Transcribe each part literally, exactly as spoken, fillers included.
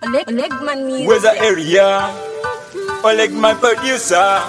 Oleg, Olegman music. Where's the area? Olegman producer.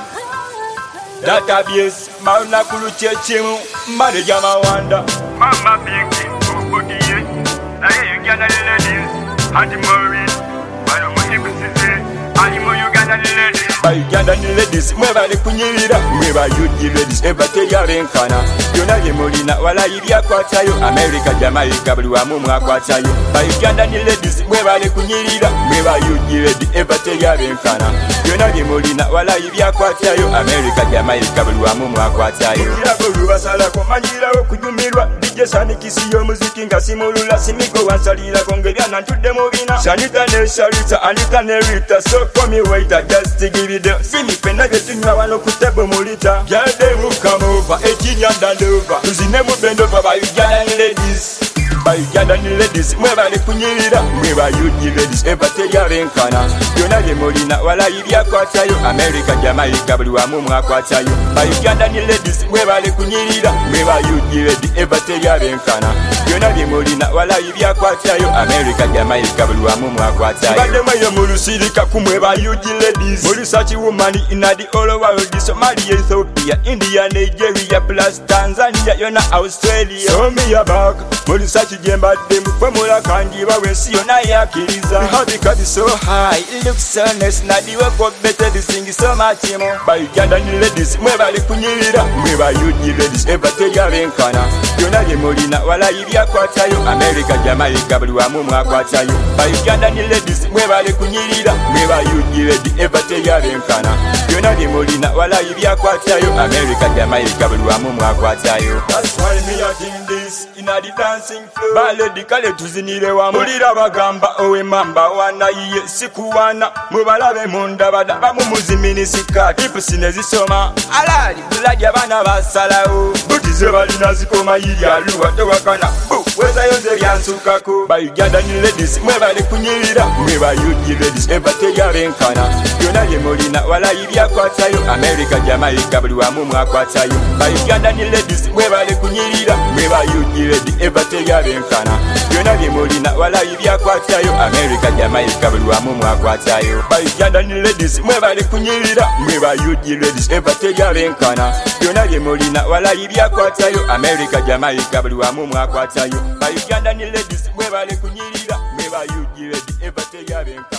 Database. Mauna kulu chechimu. Made jama wanda. Mama pinky, kubudi ye. Aye Uganda ladies. Anti Maurice. Mano muhikusize. Animo Uganda ladies. By Uganda ladies. Mwebale kunyirira. Mweba yuji ladies. Ebateria renkana. Yona ye molina. Wala iria kwa tayo. America Jamaica. Bluwa mumwa kwa tayo. By Uganda ladies. Mwebale kunyirira. Mweba yuji ladies. Ebateria renkana. Yona ye molina. Wala iria kwa tayo. America Jamaica. Bluwa mumwa kwa tayo. Mukira bolu basala kumanyira okujumirwa. Dije sani kisiyo muziki nga simulula. Simiko wansalira kongeria nantude mubina. Shanita ne Sharita. Anita ne Rita. So call me waiter just to give it up. See me penda getunywa wano kutebo mulita. Girl they will come over. eighteen and over. Tuzine mu bend over by Uganda ladies. By Uganda ladies. Mwebale kunyirira. Mweba yuji ladies. Ebateria renkana. Yona ye molina. Wala iria kwa tayo. America Jamaica. Bluwa mumwa kwa tayo. By Uganda ladies. Mwebale kunyirira. Mweba yuji ladies. Ebateria renkana. Yona ye molina. Wala iria kwa tayo. America Jamaica. Bluwa mumwa kwa tayo. Bade mwe mulusirika kumweba yuji ladies. Mulusachi woman in the all over Somalia, Ethiopia, India, Nigeria, plus Tanzania, yona Australia. So me a back. Mulusachi jemba dem formula kandi ba we see yona yakiriza. How because it's so high, it looks so nice. Na di work up better the sing so much more. By Uganda ladies, mweba le kunyirira. Mweba yuji ladies, ebateria renkana. Yona ye molina wala iria kwa tayo. America Jamaica bluwa mumwa kwa tayo. By Uganda ladies, mweba le kunyirira. Mweba yuji ladies, ebateria renkana. Yona ye molina wala iria kwa tayo. America Jamaica bluwa mumwa kwa tayo. That's why me a sing this in a the dancing floor. Bale dikale tuzinire wa mulira bagamba owe mamba wana iye sikuwana. Mubalabe munda badaba mumuzimini sikati. Ipusine zisoma alali bulaja bana basalao. Butize balina zikoma yiri aluwa tewakana. Bu weza yonze byansukako. By Uganda ladies mwebale kunyirira. Mweba yuji ladies ebateria renkana. Yona ye molina wala iria kwa tayo. America Jamaica bluwa mumwa kwa tayo. By Uganda ladies mwebale kunyirira. Mweba yuji ladies ebateria renkana. Yona ye molina wala iria kwa tayo. America Jamaica bluwa mumwa kwa tayo. By Uganda ladies mwebale kunyirira. Mweba yuji ladies ebateria renkana. Yona ye molina wala iria kwa tayo. America Jamaica bluwa mumwa kwa tayo. By Uganda ladies mwebale kunyirira. Mweba yuji ladies ebateria renkana.